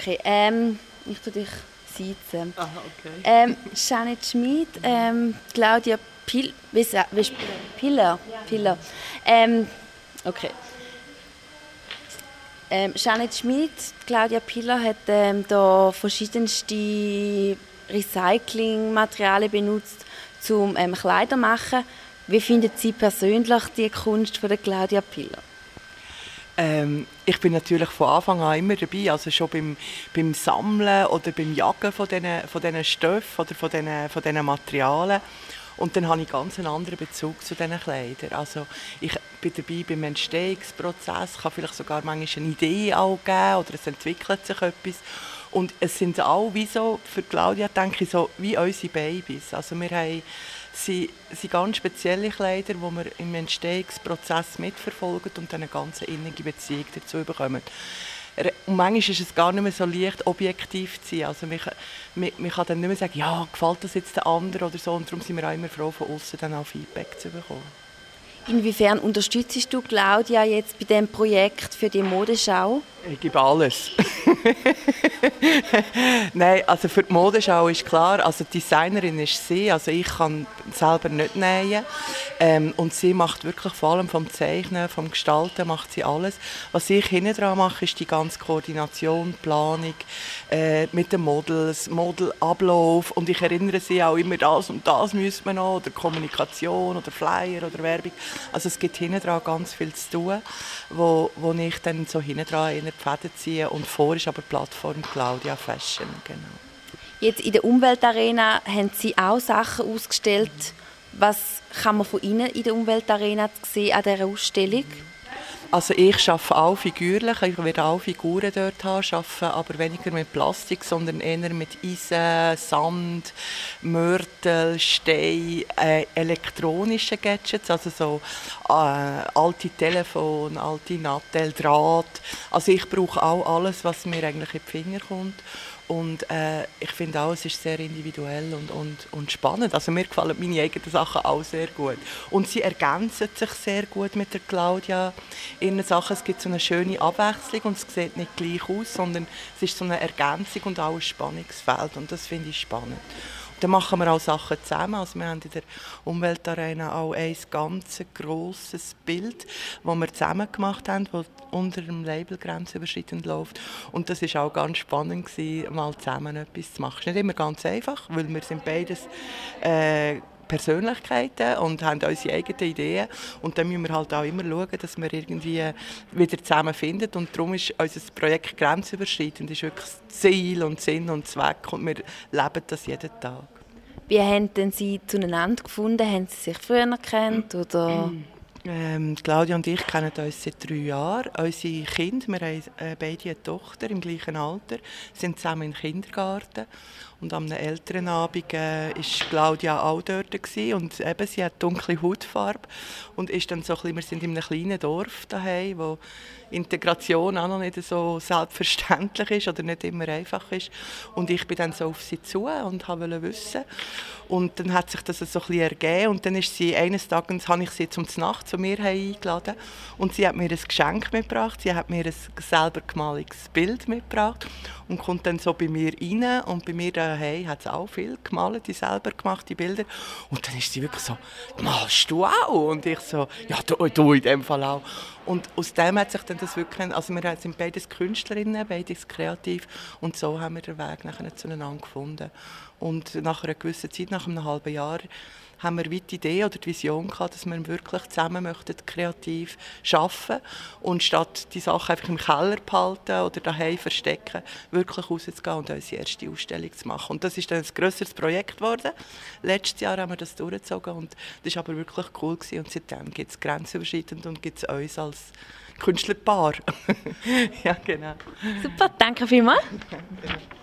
Okay, ich tue dich siezen. Aha, okay. Janet Schmid, Claudia Piller. Okay. Janet Schmid, Claudia Piller hat da verschiedenste Recyclingmaterialien benutzt, um Kleider zu machen. Wie findet Sie persönlich die Kunst von der Claudia Piller? Ich bin natürlich von Anfang an immer dabei, also schon beim Sammeln oder beim Jagen von diesen Stoffen oder von diesen Materialien. Und dann habe ich ganz einen anderen Bezug zu diesen Kleidern. Also ich bin dabei beim Entstehungsprozess, kann vielleicht sogar manchmal eine Idee auch geben oder es entwickelt sich etwas. Und es sind alle wie so, für Claudia denke ich, so wie unsere Babys. Also wir haben sind ganz spezielle Kleider, die wir im Entstehungsprozess mitverfolgen und eine ganz innige Beziehung dazu bekommen. Und manchmal ist es gar nicht mehr so leicht, objektiv zu sein. Also man kann dann nicht mehr sagen, ja, gefällt das jetzt den anderen oder so. Und darum sind wir auch immer froh, von außen dann auch Feedback zu bekommen. Inwiefern unterstützt du Claudia jetzt bei diesem Projekt für die Modeschau? Ich gebe alles. Nein, also für die Modeschau ist klar, also die Designerin ist sie, also ich kann selber nicht nähen. Und sie macht wirklich vor allem vom Zeichnen, vom Gestalten macht sie alles. Was ich hinten dran mache, ist die ganze Koordination, Planung mit den Models, Modelablauf. Und ich erinnere sie auch immer, das und das müssen wir noch, oder Kommunikation, oder Flyer, oder Werbung. Also es gibt hinten dran ganz viel zu tun, wo ich dann so hinten dran in die Fäden ziehe. Und vor ist aber die Plattform Claudia Fashion, genau. Jetzt in der Umweltarena haben Sie auch Sachen ausgestellt. Was kann man von Ihnen in der Umweltarena sehen an dieser Ausstellung? Also ich arbeite auch figürlich, ich werde auch Figuren dort haben, arbeite aber weniger mit Plastik, sondern eher mit Eisen, Sand, Mörtel, Stein, elektronischen Gadgets, also so alte Telefone, alte Nattel, Draht. Also ich brauche auch alles, was mir eigentlich in die Finger kommt. Und ich finde auch, es ist sehr individuell und spannend. Also mir gefallen meine eigenen Sachen auch sehr gut. Und sie ergänzen sich sehr gut mit der Claudia. In ihren Sachen, es gibt so eine schöne Abwechslung und es sieht nicht gleich aus, sondern es ist so eine Ergänzung und auch ein Spannungsfeld. Und das finde ich spannend. Dann machen wir auch Sachen zusammen. Also wir haben in der Umweltarena auch ein ganz grosses Bild, das wir zusammen gemacht haben, das unter dem Label grenzüberschreitend läuft. Und das war auch ganz spannend, mal zusammen etwas zu machen. Es ist nicht immer ganz einfach, weil wir sind beides Persönlichkeiten und haben unsere eigenen Ideen. Und dann müssen wir halt auch immer schauen, dass wir irgendwie wieder zusammenfinden. Und darum ist unser Projekt grenzüberschreitend, ist wirklich das Ziel und Sinn und Zweck. Und wir leben das jeden Tag. Wie haben denn Sie zueinander gefunden? Haben Sie sich früher gekannt? Oder? Claudia und ich kennen uns seit 3 Jahren. Unsere Kinder, wir haben beide eine Tochter im gleichen Alter, sind zusammen im Kindergarten. Und am Elternabend war Claudia auch dort und eben, sie hat dunkle Hautfarbe und ist dann so wir sind in einem kleinen Dorf daheim, wo Integration auch noch nicht so selbstverständlich ist oder nicht immer einfach ist. Und ich bin dann so auf sie zu und wollte wissen. Und dann hat sich das so ein bisschen ergeben und dann ist sie eines Tages, habe ich sie zum Nacht zu mir eingeladen und sie hat mir ein Geschenk mitgebracht, sie hat mir ein selber gemaltes Bild mitgebracht und kommt dann so bei mir rein und bei mir daheim hat sie auch viel gemalt, die selber gemachte Bilder und dann ist sie wirklich so, malst du auch? Und ich so, ja, du in dem Fall auch. Und aus dem hat sich dann das wirklich, also wir sind beides Künstlerinnen, beides kreativ und so haben wir den Weg nachher zueinander gefunden. Und nach einer gewissen Zeit, nach einem halben Jahr, haben wir die Idee oder die Vision gehabt, dass wir wirklich zusammen möchten, kreativ arbeiten und statt die Sachen einfach im Keller behalten oder daheim verstecken, wirklich rauszugehen und unsere erste Ausstellung zu machen. Und das ist dann ein grösseres Projekt geworden. Letztes Jahr haben wir das durchgezogen und das war aber wirklich cool gewesen. Und seitdem gibt es grenzüberschreitend und gibt es uns als Künstlerpaar. Ja, genau. Super, danke vielmals. Ja, genau.